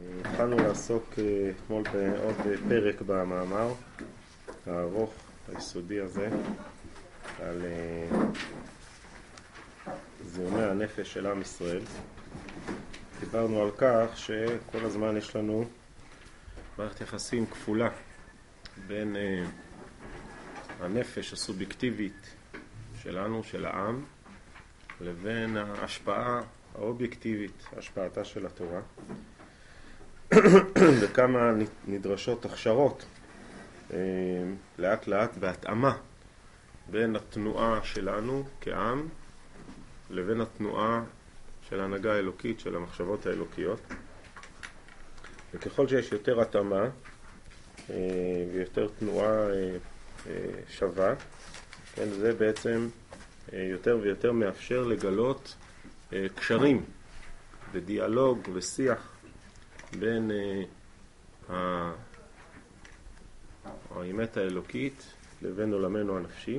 התחלנו לעסוק אתמול בעוד פרק במאמר הארוך, היסודי הזה, על זיהומי הנפש של עם ישראל. דיברנו על כך שכל הזמן יש לנו מערכת יחסים כפולה בין הנפש הסובייקטיבית שלנו, של העם, לבין ההשפעה האובייקטיבית, השפעתה של התורה. וכמה נדרשות הכשרות לאט לאט בהתאמה בין התנועה שלנו כעם לבין התנועה של ההנהגה האלוקית, של המחשבות האלוקיות. וככל שיש יותר התאמה ויותר תנועה שווה, כן, זה בעצם יותר ויותר מאפשר לגלות קשרים ודיאלוג ושיח בין האמת האלוקית לבין עולמנו הנפשי.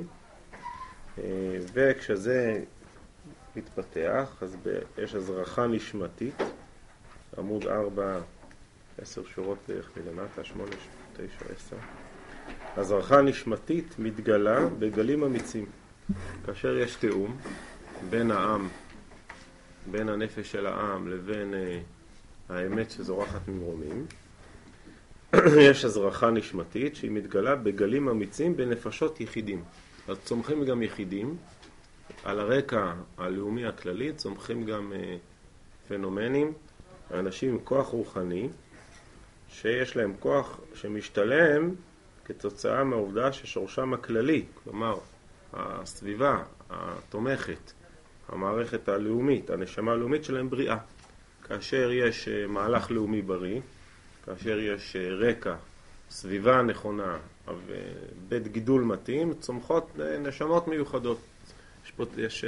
וכשזה מתפתח, אז יש הזרחה נשמתית, עמוד 4, 10 שורות בערך מלמטה, 8, 9, 10. הזרחה נשמתית מתגלה בגלים אמיצים. כאשר יש תאום בין העם, בין הנפש של העם לבין האמת שזורחת ממרומים, יש הזרחה נשמתית שהיא מתגלה בגלים אמיצים בנפשות יחידים. אז צומחים גם יחידים, על הרקע הלאומי הכללי צומחים גם פנומנים, אנשים עם כוח רוחני, שיש להם כוח שמשתלם כתוצאה מהעובדה ששורשם הכללי, כלומר הסביבה התומכת, המערכת הלאומית, הנשמה הלאומית שלהם בריאה. כאשר יש מהלך לאומי בריא, כאשר יש רקע, סביבה נכונה ובית גידול מתאים, צומחות נשמות מיוחדות. יש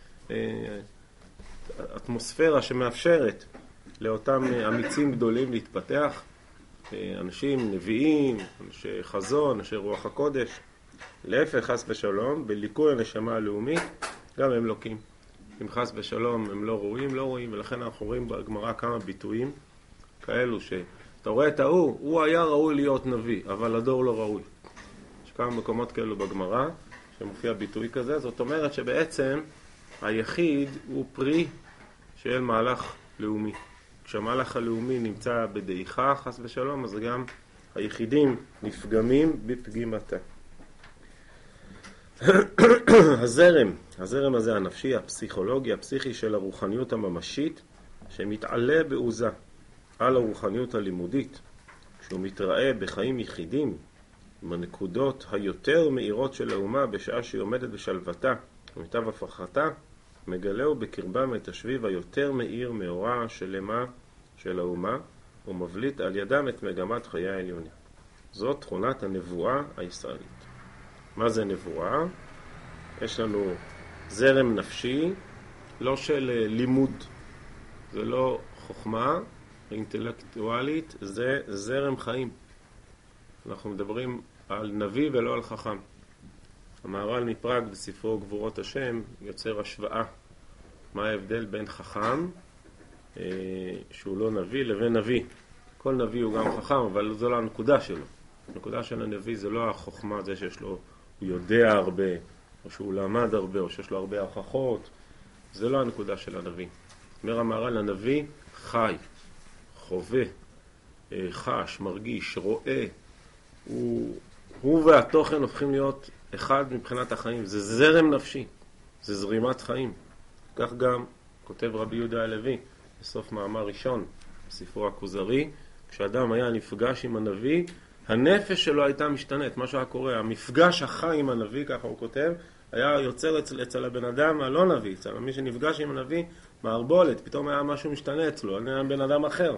אטמוספירה שמאפשרת לאותם אמיצים גדולים להתפתח, אנשים נביאים, אנשי חזון, אנשי רוח הקודש. להפך, חס ושלום, בליקוי הנשמה הלאומית גם הם לוקים. אם חס ושלום הם לא רואים, ולכן אנחנו רואים בגמרא כמה ביטויים כאלו שאתה רואה את הוא היה ראוי להיות נביא, אבל הדור לא ראוי. יש כמה מקומות כאלו בגמרא שמופיע ביטוי כזה, זאת אומרת שבעצם היחיד הוא פרי של מהלך לאומי. כשהמהלך הלאומי נמצא בדעיכה, חס ושלום, אז גם היחידים נפגמים בפגימתה. הזרם הזה הנפשי, הפסיכולוגי, הפסיכי של הרוחניות הממשית, שמתעלה בעוזה על הרוחניות הלימודית, כשהוא מתראה בחיים יחידים, עם הנקודות היותר מאירות של האומה בשעה שהיא עומדת בשלוותה ומיטב הפרחתה, מגלהו בקרבם את השביב היותר מאיר מאורה שלמה של האומה, ומבליט על ידם את מגמת חיי העליונים. זאת תכונת הנבואה הישראלית. מה זה נבואה? יש לנו זרם נפשי, לא של לימוד, זה לא חוכמה אינטלקטואלית, זה זרם חיים. אנחנו מדברים על נביא ולא על חכם. המהר"ל מפראג בספרו גבורות השם יוצר השוואה. מה ההבדל בין חכם, שהוא לא נביא, לבין נביא. כל נביא הוא גם חכם, אבל זו לא הנקודה שלו. הנקודה של הנביא זה לא החוכמה, זה שיש לו, הוא יודע הרבה, או שהוא למד הרבה, או שיש לו הרבה הוכחות. זה לא הנקודה של הנביא. אומר המהר"ל, הנביא חי, חווה, חש, מרגיש, רואה. הוא והתוכן הופכים להיות אחד מבחינת החיים. זה זרם נפשי, זה זרימת חיים. כך גם כותב רבי יהודה הלוי בסוף מאמר ראשון בספרו הכוזרי, כשאדם היה נפגש עם הנביא, הנפש שלו הייתה משתנית. מה שהיה קורה, המפגש החי עם הנביא, ככה הוא כותב, היה יוצר אצל הבן אדם הלא נביא, אצל מי שנפגש עם הנביא מערבולת, פתאום היה משהו משתנה אצלו, היה בן אדם אחר.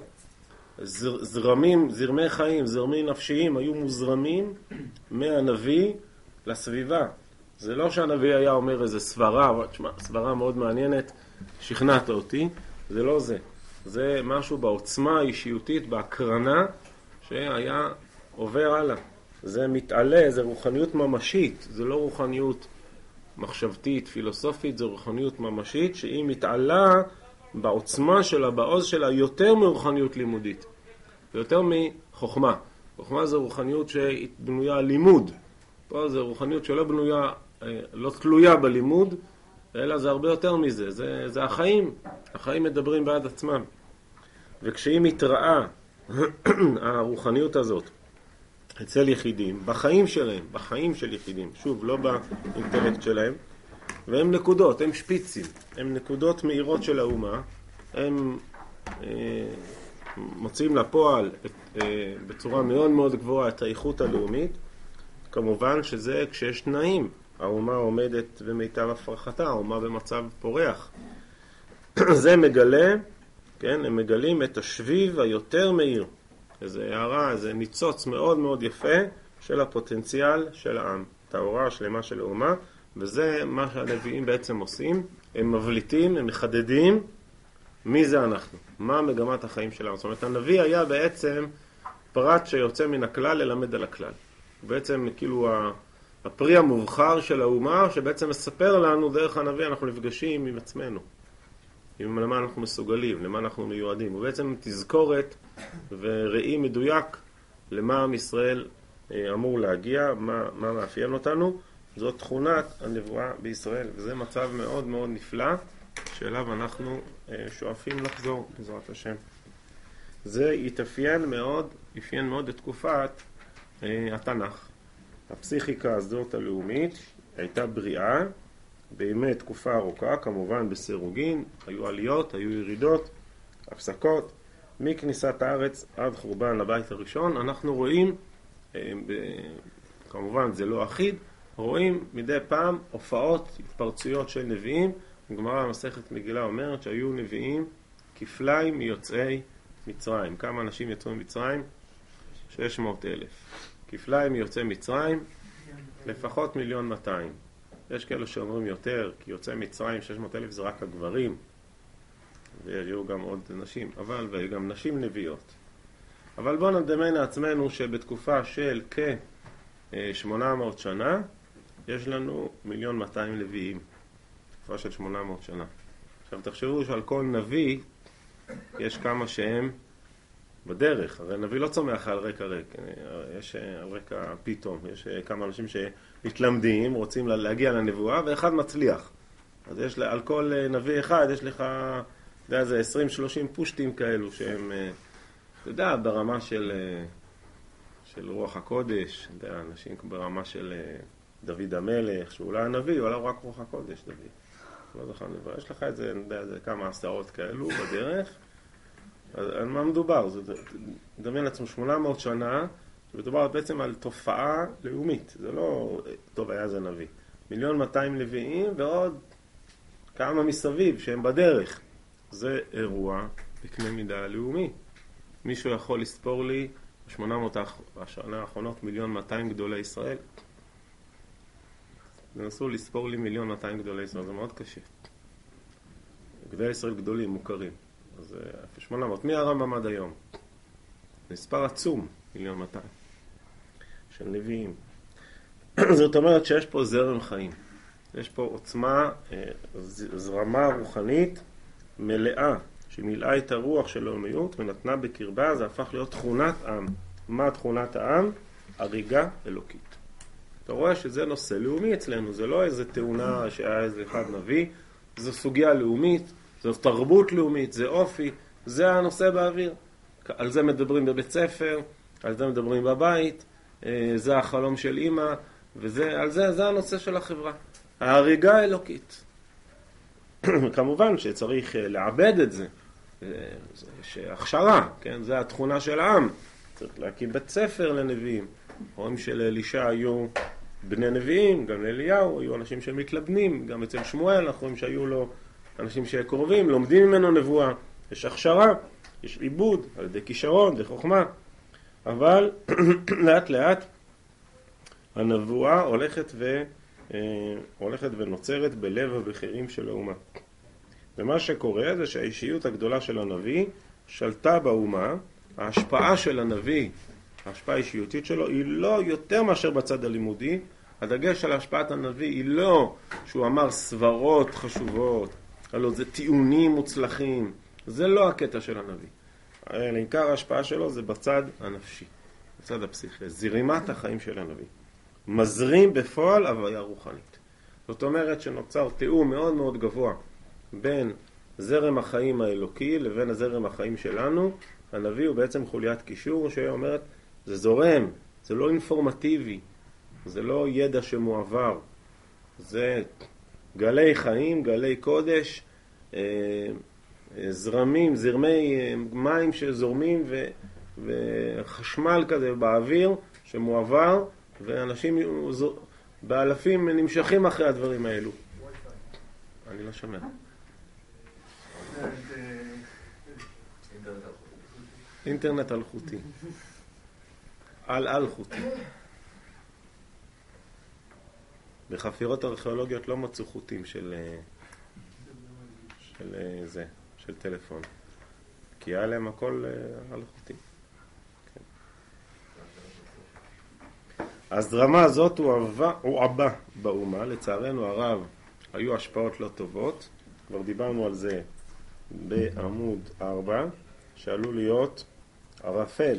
זרמים, זרמי חיים, זרמים נפשיים היו מוזרמים מהנביא לסביבה. זה לא שהנביא היה אומר איזה סברה מאוד מעניינת, שכנעת אותי, זה לא זה. זה משהו בעוצמה האישיותית, בהקרנה, שהיה עובר הלאה. זה מתעלה, זה רוחניות ממשית, זה לא רוחניות מחשבתית, פילוסופית, זה רוחניות ממשית, שהיא מתעלה בעוצמה שלה, בעוז שלה, יותר מרוחניות לימודית. זה יותר מחוכמה. חוכמה זה רוחניות שהיא בנויה על לימוד. פה זה רוחניות שלא בנויה, לא תלויה בלימוד, אלא זה הרבה יותר מזה. זה החיים. החיים מדברים בעד עצמם. וכשהיא מתראה, הרוחניות הזאת, אצל יחידים, בחיים שלהם, בחיים של יחידים, שוב, לא באינטלקט שלהם, והם נקודות, הם שפיצים, הם נקודות מהירות של האומה, הם מוצאים לפועל בצורה מאוד מאוד גבוהה את האיכות הלאומית. כמובן שזה כשיש תנאים, האומה עומדת במיטב הפרחתה, האומה במצב פורח. זה מגלה, כן, הם מגלים את השביב היותר מהיר. איזה הערה, איזה ניצוץ מאוד מאוד יפה של הפוטנציאל של העם, את ההוראה השלמה של האומה, וזה מה שהנביאים בעצם עושים. הם מבליטים, הם מחדדים מי זה אנחנו, מה מגמת החיים שלנו. זאת אומרת, הנביא היה בעצם פרט שיוצא מן הכלל ללמד על הכלל. בעצם כאילו הפרי המובחר של האומה, שבעצם מספר לנו דרך הנביא אנחנו נפגשים עם עצמנו, עם למה אנחנו מסוגלים, למה אנחנו מיועדים. הוא בעצם תזכורת וראי מדויק למה עם ישראל אמור להגיע, מה מאפיין אותנו. זאת תכונת הנבואה בישראל, וזה מצב מאוד מאוד נפלא שאליו אנחנו שואפים לחזור בעזרת השם. זה יפיין מאוד את תקופת התנ"ך. הפסיכיקה הזאת הלאומית הייתה בריאה בימי תקופה ארוכה, כמובן בסירוגין, היו עליות, היו ירידות, הפסקות. מכניסת הארץ עד חורבן הבית הראשון אנחנו רואים, כמובן זה לא אחיד, רואים מדי פעם הופעות, התפרצויות של נביאים. הגמרא במסכת מגילה אומרת שהיו נביאים כפליים מיוצאי מצרים. כמה אנשים יצאו ממצרים? 600,000. כפליים מיוצאי מצרים, לפחות 1,200,000. יש כאלה שאומרים יותר, כי יוצאי מצרים 600,000 זה רק הגברים, והיו גם עוד נשים, והיו גם נשים נביאות. אבל בואו נדמיין לעצמנו שבתקופה של כ-800 שנה, יש לנו 1,200,000 לוויים. תקופה של 800 שנה. עכשיו תחשבו שעל כל נביא יש כמה שהם בדרך. הרי נביא לא צומח על רקע ריק. יש על רקע פתאום. יש כמה אנשים שמתלמדים, רוצים להגיע לנבואה, ואחד מצליח. אז יש על כל נביא אחד, יש לך, זה 20-30 פושטים כאלו שהם, אתה יודע, ברמה של רוח הקודש, אתה יודע, אנשים ברמה של דוד המלך, שהוא לא הנביא, הוא לא רק רוח הקודש, דוד. לא זוכר נבוא. יש לך את זה, זה כמה עשרות כאלו בדרך. אז על מה מדובר? זה מדמיין לעצמו 800 שנה, שמדובר בעצם על תופעה לאומית. זה לא, טוב, היה זה נביא. 1,200,000 לוויים ועוד כמה מסביב שהם בדרך. זה אירוע בקנה מידה לאומי. מישהו יכול לספור לי ב-800 השנה האחרונות 1,200,000 גדולי ישראל? תנסו לספור לי 1,200,000 גדולי ישראל, זה מאוד קשה. גדולי ישראל גדולים, מוכרים. אז 800, מי הרמב"ם עד היום? מספר עצום, 1,200,000 של נביאים. זאת אומרת שיש פה זרם חיים. יש פה עוצמה, זרמה רוחנית מלאה, שמילאה את הרוח של לאומיות ונתנה בקרבה, זה הפך להיות תכונת עם. מה תכונת העם? הריגה אלוקית. אתה רואה שזה נושא לאומי אצלנו, זה לא איזה תאונה שהיה איזה אחד נביא, זו סוגיה לאומית, זו תרבות לאומית, זה אופי, זה הנושא באוויר. על זה מדברים בבית ספר, על זה מדברים בבית, זה החלום של אמא, ועל זה הנושא של החברה. ההריגה האלוקית. כמובן שצריך לעבד את זה, הכשרה, כן? זה התכונה של העם. צריך להקים בית ספר לנביאים. רואים שלאלישע היו בני נביאים, גם לאליהו היו אנשים שמתלבנים, גם אצל שמואל אנחנו רואים שהיו לו אנשים שקרובים, לומדים ממנו נבואה. יש הכשרה, יש עיבוד על ידי כישרון, דרך חוכמה. אבל לאט לאט הנבואה הולכת ונוצרת בלב הבכירים של האומה. ומה שקורה זה שהאישיות הגדולה של הנביא שלטה באומה. ההשפעה של הנביא, ההשפעה האישיותית שלו, היא לא יותר מאשר בצד הלימודי. הדגש על השפעת הנביא היא לא שהוא אמר סברות חשובות, אלא זה טיעונים מוצלחים. זה לא הקטע של הנביא. עיקר ההשפעה שלו זה בצד הנפשי, בצד הפסיכי, זרימת החיים של הנביא. מזרים בפועל הוויה רוחנית. זאת אומרת שנוצר תיאום מאוד מאוד גבוה בין זרם החיים האלוקי לבין הזרם החיים שלנו. הנביא הוא בעצם חוליית קישור שאומרת, זה זורם, זה לא אינפורמטיבי, זה לא ידע שמועבר, זה גלי חיים, גלי קודש, זרמים, זרמי מים שזורמים וחשמל כזה באוויר שמועבר, ואנשים באלפים נמשכים אחרי הדברים האלו. אני לא שומע. אינטרנט אלחוטי. אלחוטי. בחפירות ארכיאולוגיות לא מצאו חוטים של טלפון. כי היה להם הכל אלחוטי. כן. הזרמה הזאת הוא עבה באומה. לצערנו הרב היו השפעות לא טובות. כבר דיברנו על זה בעמוד 4, שעלול להיות ערפל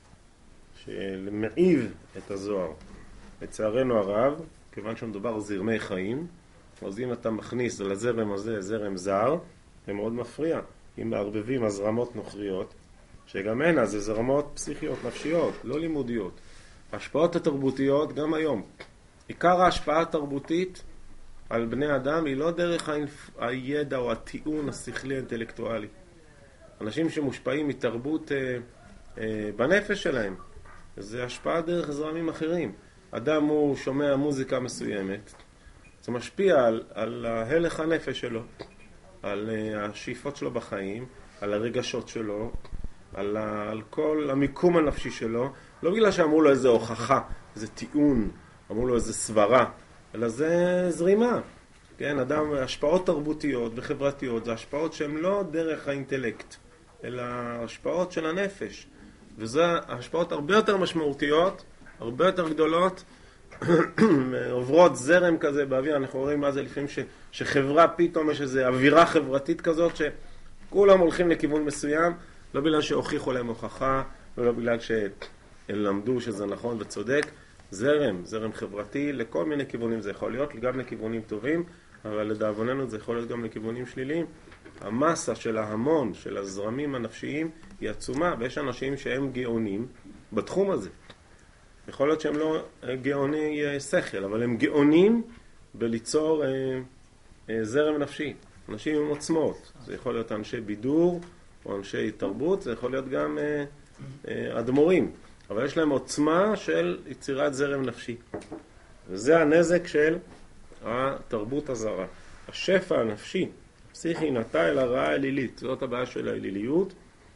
שמעיב את הזוהר. לצערנו הרב, כיוון שמדובר זרמי חיים, אז אם אתה מכניס לזרם הזה זרם זר, זה מאוד מפריע. אם מערבבים הזרמות נוכריות, שגם הן אז זה זרמות פסיכיות נפשיות, לא לימודיות. ההשפעות התרבותיות גם היום. עיקר ההשפעה התרבותית על בני אדם היא לא דרך הידע או הטיעון השכלי האינטלקטואלי. אנשים שמושפעים מתרבות בנפש שלהם, זה השפעה דרך זרמים אחרים. אדם הוא שומע מוזיקה מסוימת, זה משפיע על הלך הנפש שלו, על השאיפות שלו בחיים, על הרגשות שלו, על כל המיקום הנפשי שלו, לא בגלל שאמרו לו איזה הוכחה, איזה טיעון, אמרו לו איזה סברה, אלא זה זרימה. כן, אדם, השפעות תרבותיות וחברתיות, זה השפעות שהן לא דרך האינטלקט, אלא השפעות של הנפש. וזה השפעות הרבה יותר משמעותיות, הרבה יותר גדולות, עוברות זרם כזה באוויר. אנחנו רואים מה זה לפעמים שחברה פתאום יש איזו אווירה חברתית כזאת שכולם הולכים לכיוון מסוים, לא בגלל שהוכיחו להם הוכחה, ולא בגלל שהם למדו שזה נכון וצודק. זרם חברתי לכל מיני כיוונים. זה יכול להיות גם לכיוונים טובים, אבל לדאבוננו זה יכול להיות גם לכיוונים שליליים. המסה של ההמון, של הזרמים הנפשיים, היא עצומה, ויש אנשים שהם גאונים בתחום הזה. יכול להיות שהם לא גאוני שכל, אבל הם גאונים בליצור זרם נפשי. אנשים עם עוצמות. זה יכול להיות אנשי בידור או אנשי תרבות, זה יכול להיות גם אדמו"רים. אבל יש להם עוצמה של יצירת זרם נפשי. וזה הנזק של התרבות הזרה. השפע הנפשי, פסיכי, נטה אל הרעה אלילית. זאת הבעיה של האליליות.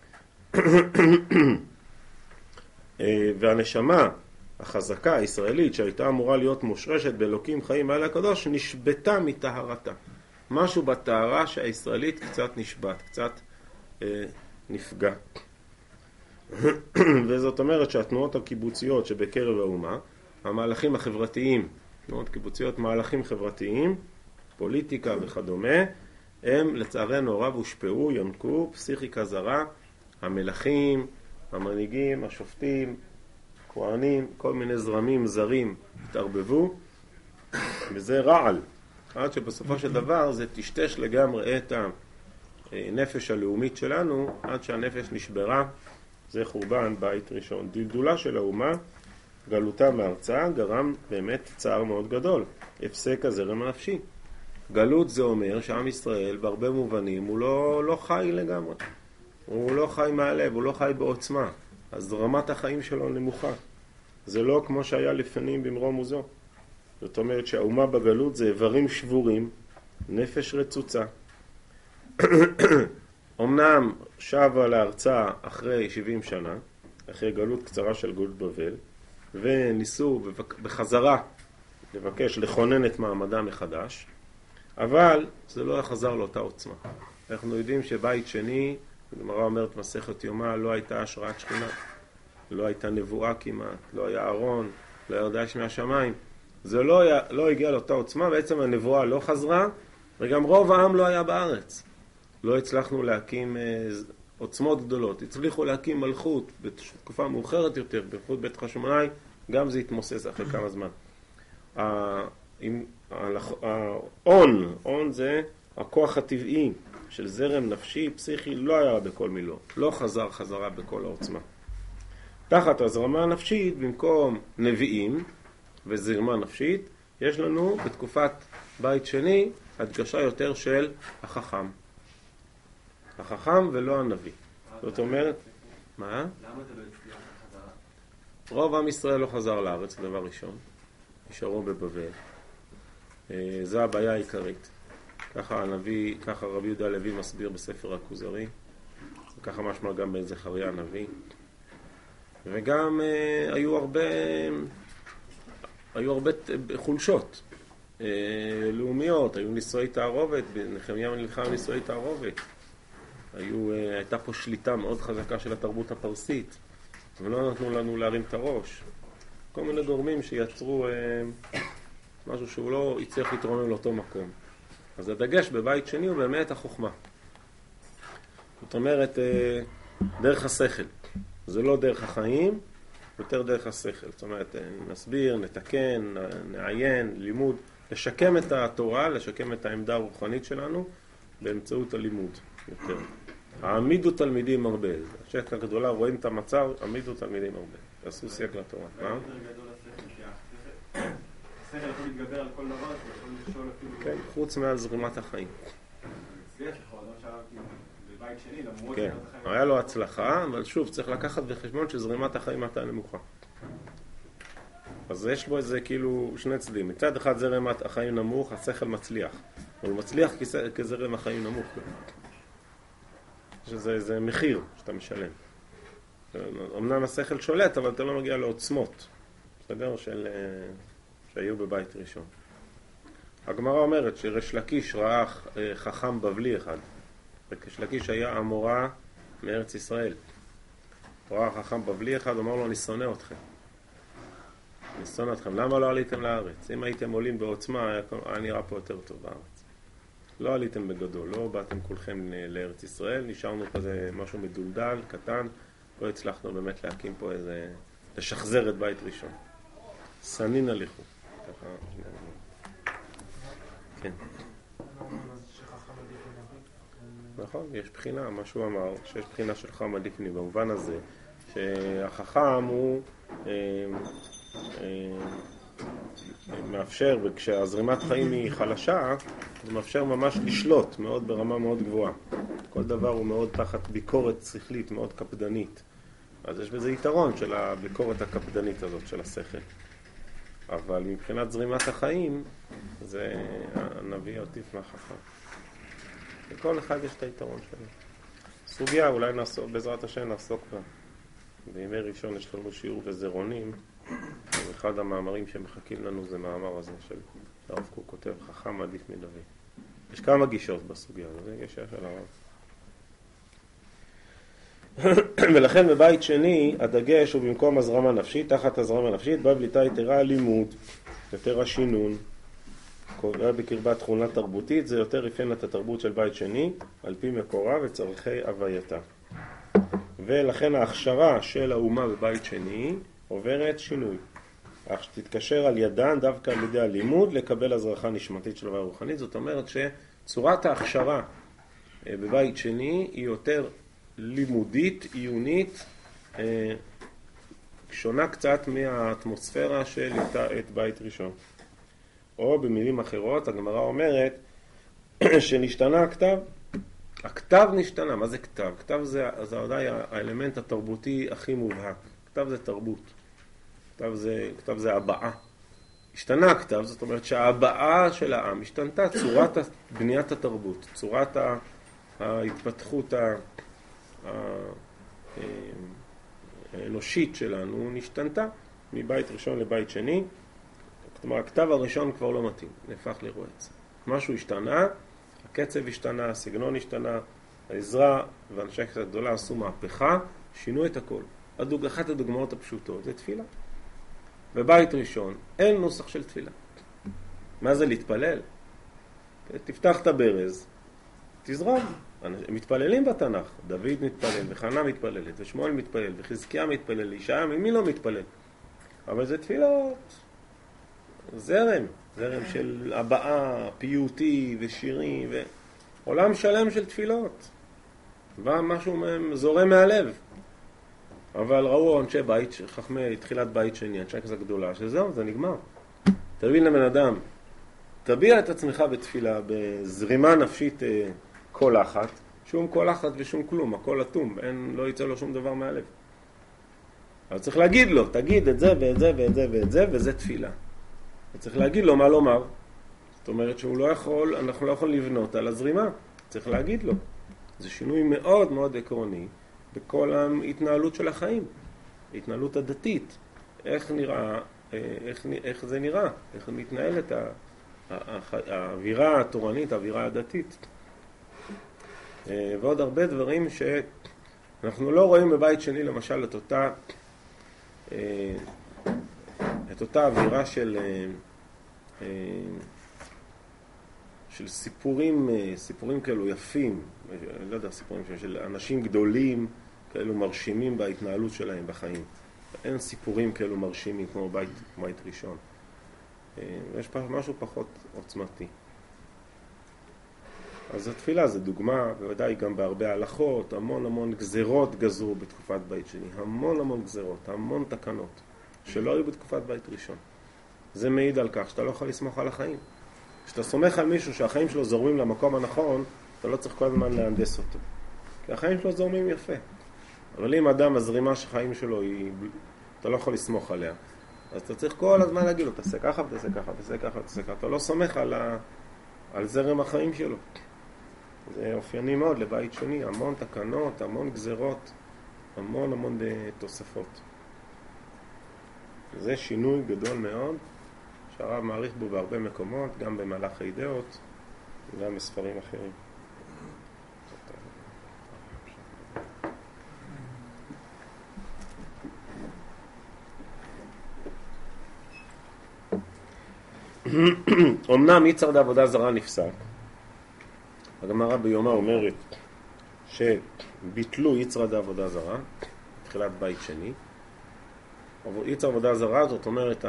והנשמה החזקה הישראלית שהייתה אמורה להיות מושרשת באלוקים חיים מעל הקדוש, נשבתה מטהרתה. משהו בטהרה שהישראלית קצת נשבת, קצת נפגע. וזאת אומרת שהתנועות הקיבוציות שבקרב האומה, המהלכים החברתיים, תנועות קיבוציות, מהלכים חברתיים, פוליטיקה וכדומה, הם לצערנו הרב הושפעו, ינקו, פסיכיקה זרה, המלכים, המנהיגים, השופטים, כהנים, כל מיני זרמים זרים התערבבו, וזה רעל. עד שבסופו של דבר זה תשתש לגמרי את הנפש הלאומית שלנו, עד שהנפש נשברה. זה חורבן בית ראשון. דלדולה של האומה, גלותה מארצה, גרם באמת צער מאוד גדול. הפסק הזרם הנפשי. גלות זה אומר שעם ישראל בהרבה מובנים הוא לא חי לגמרי. הוא לא חי מהלב, הוא לא חי בעוצמה. אז רמת החיים שלו נמוכה. זה לא כמו שהיה לפנים במרום עוזו. זאת אומרת שהאומה בגלות זה איברים שבורים, נפש רצוצה. אמנם שבה לארצה אחרי 70 שנה, אחרי גלות קצרה של גלות בבל, וניסו בחזרה לבקש לכונן את מעמדה מחדש, אבל זה לא חזר לאותה עוצמה. אנחנו יודעים שבית שני, הגמרא אומרת מסכת יומא, לא הייתה השראת שכינה, לא הייתה נבואה כמעט, לא היה ארון, לא ירדה אש מהשמיים. זה לא הגיע לאותה עוצמה, בעצם הנבואה לא חזרה, וגם רוב העם לא היה בארץ. לא הצלחנו להקים עוצמות גדולות, הצליחו להקים מלכות בתקופה מאוחרת יותר, בייחוד בית חשמונאי, גם זה התמוסס אחרי כמה זמן. העון זה הכוח הטבעי של זרם נפשי, פסיכי, לא היה בכל מילו, לא חזר חזרה בכל העוצמה. תחת הזרמה הנפשית, במקום נביאים וזרמה נפשית, יש לנו בתקופת בית שני הדגשה יותר של החכם. החכם ולא הנביא. זאת אומרת, מה? למה זה לא הצליח בחזרה? רוב עם ישראל לא חזר לארץ, דבר ראשון. נשארו בבבל. זו הבעיה העיקרית. ככה רבי יהודה הלוי מסביר בספר הכוזרי. וככה משמע גם בזכריה הנביא. וגם היו הרבה חולשות לאומיות, היו נישואי תערובת, נחמיה נלחם נישואי תערובת. הייתה פה שליטה מאוד חזקה של התרבות הפרסית, ולא נתנו לנו להרים את הראש. כל מיני גורמים שיצרו משהו שהוא לא הצליח להתרומם לאותו מקום. אז הדגש בבית שני הוא באמת החוכמה. זאת אומרת, דרך השכל. זה לא דרך החיים, יותר דרך השכל. זאת אומרת, נסביר, נתקן, נעיין, לימוד, לשקם את התורה, לשקם את העמדה הרוחנית שלנו באמצעות הלימוד יותר. העמידו תלמידים הרבה. השקה הגדולה, רואים את המצב, עמידו תלמידים הרבה. תעשו סייג לתורה. מה? יותר גדול השכל, השכל יכול להתגבר על כל דבר, יכול לשאול אפילו... כן, חוץ מהזרימת החיים. הצליח לך, לא שאלתי בבית שני, למרות כן, היה לו הצלחה, אבל שוב, צריך לקחת בחשבון שזרימת החיים הייתה נמוכה. אז יש בו איזה כאילו שני צדדים. מצד אחד זרמת החיים נמוך, השכל מצליח. אבל הוא מצליח כזרם החיים נמוך. שזה מחיר שאתה משלם. אמנם השכל שולט, אבל אתה לא מגיע לעוצמות. בסדר? שהיו בבית ראשון. הגמרא אומרת שריש לקיש ראה חכם בבלי אחד. ריש לקיש היה אמורה מארץ ישראל. הוא ראה חכם בבלי אחד, אמר לו, אני שונא אתכם. אני שונא אתכם. למה לא עליתם לארץ? אם הייתם עולים בעוצמה, היה נראה פה יותר טוב בארץ. לא עליתם בגדול, לא באתם כולכם לארץ ישראל, נשארנו כזה משהו מדולדל, קטן, לא הצלחנו באמת להקים פה איזה, לשחזר את בית ראשון. סנין הליכו. כן. נכון, יש בחינה, מה שהוא אמר, שיש בחינה של חכם עדיף ממני, במובן הזה, שהחכם הוא מאפשר, וכשהזרימת חיים היא חלשה, זה מאפשר ממש לשלוט מאוד ברמה מאוד גבוהה. כל דבר הוא מאוד תחת ביקורת שכלית, מאוד קפדנית. אז יש בזה יתרון של הביקורת הקפדנית הזאת של השכל. אבל מבחינת זרימת החיים, זה הנביא עדיף מהחכם. לכל אחד יש את היתרון שלו. סוגיה, אולי נעסוק, בעזרת השם נעסוק בה. בימי ראשון יש לנו שיעור וזרונים. אחד המאמרים שמחכים לנו זה מאמר הזה של הרב קוק כותב, חכם עדיף מנביא. יש כמה גישות בסוגיה, זה גישה של הרב. ולכן בבית שני הדגש הוא במקום הזרמה נפשית, תחת הזרמה נפשית, בבליטה יתרה הלימוד, יותר השינון, קובע בקרבה תכונה תרבותית, זה יותר אפיין את התרבות של בית שני, על פי מקורה וצורכי הווייתה. ולכן ההכשרה של האומה בבית שני עוברת שינוי. אך שתתקשר על ידן דווקא על ידי הלימוד לקבל הזרחה נשמתית של הוויה רוחנית. זאת אומרת שצורת ההכשרה בבית שני היא יותר לימודית, עיונית, שונה קצת מהאטמוספירה של את בית ראשון. או במילים אחרות, הגמרא אומרת שנשתנה הכתב. הכתב נשתנה. מה זה כתב? כתב זה ודאי האלמנט התרבותי הכי מובהק. כתב זה תרבות. כתב זה הבעה. השתנה הכתב, זאת אומרת שההבעה של העם השתנתה, צורת בניית התרבות, צורת ההתפתחות האנושית שלנו נשתנתה מבית ראשון לבית שני. כלומר, הכתב הראשון כבר לא מתאים, נהפך לרועץ. משהו השתנה, הקצב השתנה, הסגנון השתנה, העזרה ואנשי כנסת גדולה עשו מהפכה, שינו את הכל. אחת הדוגמאות הפשוטות זה תפילה. בבית ראשון אין נוסח של תפילה. מה זה להתפלל? תפתח את הברז, תזרום, הם מתפללים בתנ"ך, דוד מתפלל, וחנה מתפללת, ושמואל מתפלל, וחזקיה מתפלל, ישעיה, מי לא מתפלל? אבל זה תפילות, זרם של הבעה, פיוטי ושירים, ועולם שלם של תפילות. ומשהו מהם זורם מהלב. אבל ראו אנשי בית, חכמי תחילת בית שני, אנשי כזה גדולה, שזהו, זה נגמר. תבין לבן אדם, תביע את עצמך בתפילה, בזרימה נפשית קולחת, שום קולחת ושום כלום, הכל אטום, לא יצא לו שום דבר מהלב. אבל צריך להגיד לו, תגיד את זה ואת זה ואת זה ואת זה, וזה תפילה. צריך להגיד לו מה לומר. זאת אומרת שהוא לא יכול, אנחנו לא יכולים לבנות על הזרימה, צריך להגיד לו. זה שינוי מאוד מאוד עקרוני בכל ההתנהלות של החיים, ההתנהלות הדתית. איך נראה, איך זה נראה, איך מתנהלת האווירה התורנית, האווירה הדתית. ועוד הרבה דברים שאנחנו לא רואים בבית שני, למשל את אותה אווירה של סיפורים כאלו יפים, לא יודע, סיפורים של אנשים גדולים כאלו מרשימים בהתנהלות שלהם בחיים. אין סיפורים כאלו מרשימים כמו בית ראשון. יש משהו פחות עוצמתי. אז התפילה זה דוגמה, בוודאי גם בהרבה הלכות, המון גזרות גזרו בתקופת בית שני, המון גזרות, המון תקנות, שלא היו בתקופת בית ראשון. זה מעיד על כך שאתה לא יכול לסמוך על החיים. כשאתה סומך על מישהו שהחיים שלו זורמים למקום הנכון, אתה לא צריך כל הזמן להנדס אותו. כי החיים שלו זורמים יפה. אבל אם אדם, הזרימה שהחיים שלו אתה לא יכול לסמוך עליה. אז אתה צריך כל הזמן להגיד לו, תעשה ככה ותעשה ככה, תעשה ככה ותעשה ככה. אתה לא סומך על זרם החיים שלו. זה אופייני מאוד לבית שני, המון תקנות, המון גזרות, המון תוספות. זה שינוי גדול מאוד, שהרב מעריך בו בהרבה מקומות, גם במהלכי דעות, וגם בספרים אחרים. אמנם יצר עבודה זרה נפסק, הגמרא ביומא אומרת שביטלו יצר עבודה זרה, תחילת בית שני. יצר עבודה זרה, זאת אומרת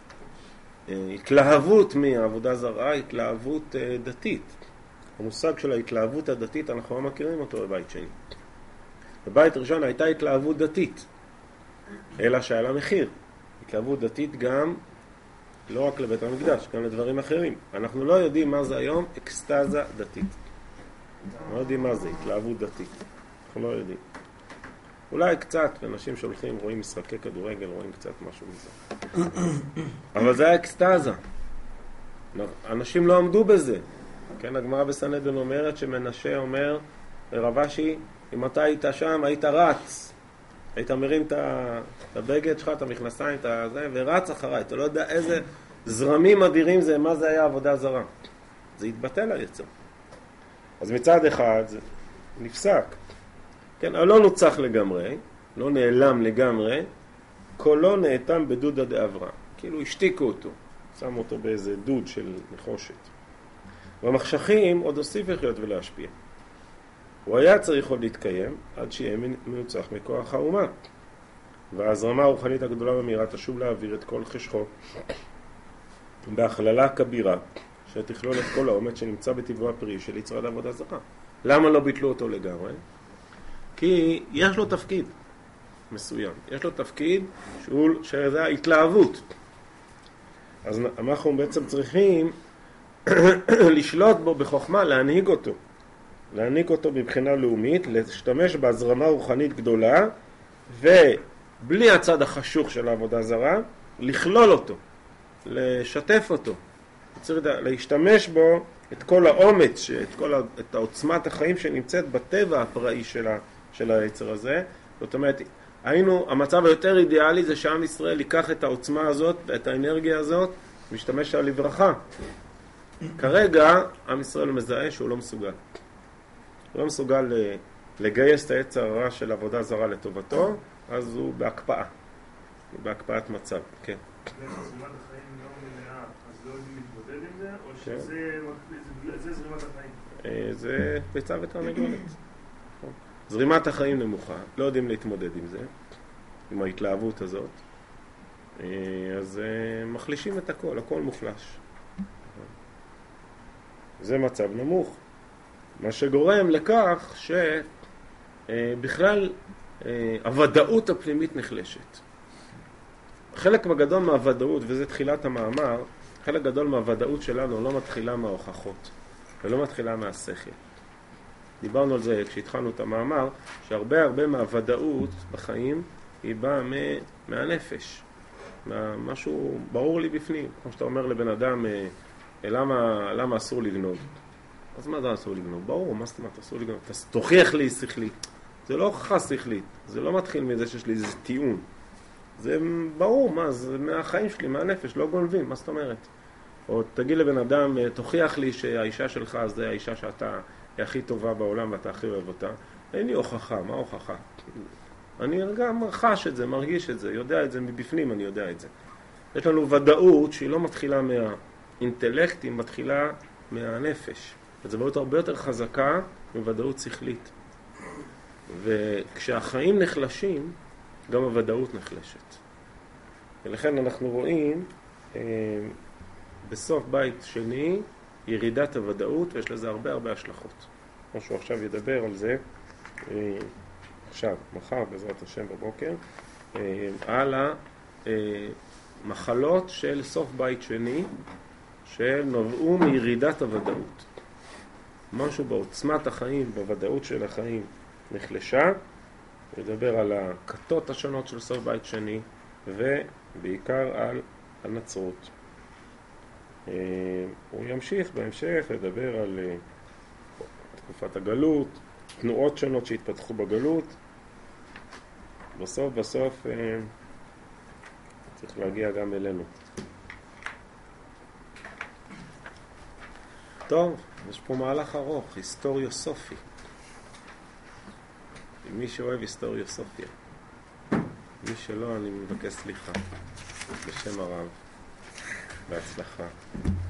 ההתלהבות מהעבודה זרה, התלהבות דתית. המושג של ההתלהבות הדתית אנחנו לא מכירים אותו בבית שני. בבית ראשון הייתה התלהבות דתית, אלא שהיה לה מחיר. התלהבות דתית גם לא רק לבית המקדש, גם לדברים אחרים. אנחנו לא יודעים מה זה היום אקסטזה דתית. לא יודעים מה זה התלהבות דתית. אנחנו לא יודעים. אולי קצת, אנשים שהולכים, רואים משחקי כדורגל, רואים קצת משהו מזה. אבל זה היה אקסטזה. אנשים לא עמדו בזה. כן, הגמרא בסנהדרין אומרת שמנשה אומר לרב אשי, אם אתה היית שם, היית רץ. היית מרים את הבגד שלך, את המכנסיים, את זה, ורץ אחריי. אתה לא יודע איזה זרמים אדירים זה, מה זה היה עבודה זרה. זה התבטל היצר. אז מצד אחד זה נפסק. כן, אבל לא נוצח לגמרי, לא נעלם לגמרי, קולו נאטם בדודה דעברה. כאילו השתיקו אותו, שמו אותו באיזה דוד של נחושת. והמחשכים עוד הוסיף לחיות ולהשפיע. הוא היה צריך עוד להתקיים עד שיהיה מנוצח מכוח האומה. וההזרמה הרוחנית הגדולה במהרה תשוב להעביר את כל חשכו בהכללה כבירה, שתכלול את כל האומץ שנמצא בטבעו הפרי של יצר עבודה זרה. למה לא ביטלו אותו לגמרי? כי יש לו תפקיד מסוים. יש לו תפקיד שזה ההתלהבות. אז אנחנו בעצם צריכים לשלוט בו בחוכמה, להנהיג אותו. להעניק אותו מבחינה לאומית, להשתמש בהזרמה רוחנית גדולה, ובלי הצד החשוך של העבודה זרה, לכלול אותו, לשתף אותו. צריך להשתמש בו את כל האומץ, את העוצמת החיים שנמצאת בטבע הפראי של היצר הזה. זאת אומרת, המצב היותר אידיאלי זה שעם ישראל ייקח את העוצמה הזאת, את האנרגיה הזאת, ומשתמש לה לברכה. כרגע, עם ישראל מזהה שהוא לא מסוגל. הוא לא מסוגל לגייס את היצר הרע של עבודה זרה לטובתו, אז הוא בהקפאה. הוא בהקפאת מצב, כן. זרימת החיים לא מלאה, אז לא יודעים להתמודד עם זה, או שזה זרימת החיים? זה ביצה ותרנגולת. זרימת החיים נמוכה, לא יודעים להתמודד עם זה, עם ההתלהבות הזאת. אז מחלישים את הכל, הכל מוחלש. זה מצב נמוך. מה שגורם לכך שבכלל הוודאות הפנימית נחלשת. חלק גדול מהוודאות, וזה תחילת המאמר, חלק גדול מהוודאות שלנו לא מתחילה מההוכחות, ולא מתחילה מהשכל. דיברנו על זה כשהתחלנו את המאמר, שהרבה מהוודאות בחיים היא באה מהנפש. משהו ברור לי בפנים. כמו שאתה אומר לבן אדם, למה אסור לגנוב? אז מה זה אסור לגנוב? ברור, מה זאת אומרת אסור לגנוב? תוכיח לי שכלית. זה לא הוכחה שכלית. זה לא מתחיל מזה שיש לי איזה טיעון. זה ברור, מה? זה מהחיים שלי, מהנפש, לא גונבים, מה זאת אומרת? או תגיד לבן אדם, תוכיח לי שהאישה שלך זה האישה שאתה הכי טובה בעולם ואתה הכי אוהב אותה. אין לי הוכחה, מה הוכחה? אני גם חש את זה, מרגיש את זה, יודע את זה מבפנים, אני יודע את זה. יש לנו ודאות שהיא לא מתחילה מהאינטלקט, היא מתחילה מהנפש. זו ודאות הרבה יותר חזקה מוודאות שכלית. וכשהחיים נחלשים, גם הוודאות נחלשת. ולכן אנחנו רואים בסוף בית שני ירידת הוודאות, ויש לזה הרבה השלכות. כמו שהוא עכשיו ידבר על זה, עכשיו, מחר בעזרת השם בבוקר, על המחלות של סוף בית שני, שנובעו מירידת הוודאות. משהו בעוצמת החיים, בוודאות של החיים נחלשה, ידבר על הכתות השונות של סוף בית שני, ובעיקר על הנצרות. הוא ימשיך בהמשך לדבר על תקופת הגלות, תנועות שונות שהתפתחו בגלות. בסוף צריך להגיע גם אלינו. טוב, יש פה מהלך ארוך, היסטוריוסופי. מי שאוהב היסטוריוסופיה. מי שלא, אני מבקש סליחה. בשם הרב. בהצלחה.